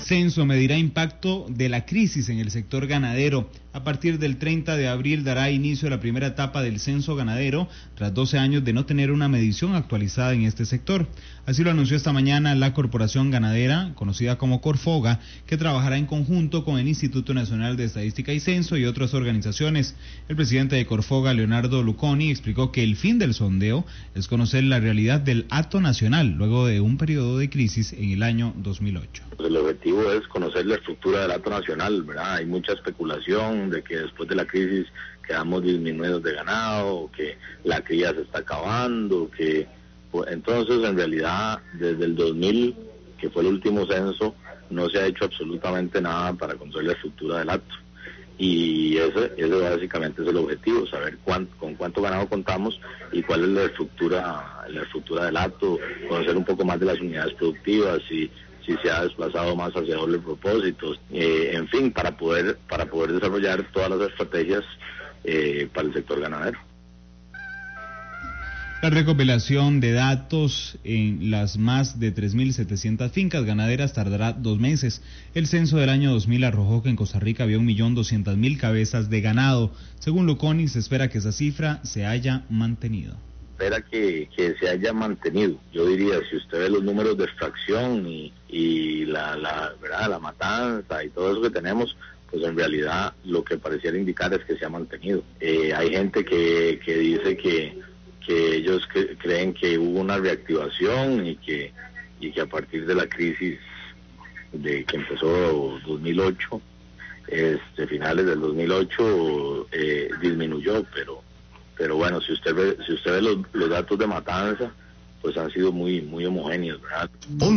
Censo medirá impacto de la crisis en el sector ganadero. A partir del 30 de abril dará inicio la primera etapa del censo ganadero, tras 12 años de no tener una medición actualizada en este sector. Así lo anunció esta mañana la Corporación Ganadera, conocida como Corfoga, que trabajará en conjunto con el Instituto Nacional de Estadística y Censo y otras organizaciones. El presidente de Corfoga, Leonardo Luconi, explicó que el fin del sondeo es conocer la realidad del hato nacional, luego de un periodo de crisis en el año 2008. El objetivo es conocer la estructura del hato nacional, ¿verdad? Hay mucha especulación de que después de la crisis quedamos disminuidos de ganado, que la cría se está acabando, que entonces en realidad desde el 2000, que fue el último censo, no se ha hecho absolutamente nada para conocer la estructura del hato. Y ese básicamente es el objetivo, saber con cuánto ganado contamos y cuál es la estructura del hato, conocer un poco más de las unidades productivas y si se ha desplazado más hacia dobles propósitos, en fin, para poder desarrollar todas las estrategias para el sector ganadero. La recopilación de datos en las más de 3.700 fincas ganaderas tardará 2 meses. El censo del año 2000 arrojó que en Costa Rica había 1.200.000 cabezas de ganado. Según Luconi, se espera que esa cifra se haya mantenido. Espera que se haya mantenido. Yo diría, si usted ve los números de extracción y la matanza y todo eso que tenemos, pues en realidad lo que pareciera indicar es que se ha mantenido. Hay gente que dice que ellos creen que hubo una reactivación y que a partir de la crisis de que empezó 2008, finales del 2008, disminuyó, pero bueno, si usted ve los datos de matanza, pues han sido muy homogéneos, ¿verdad?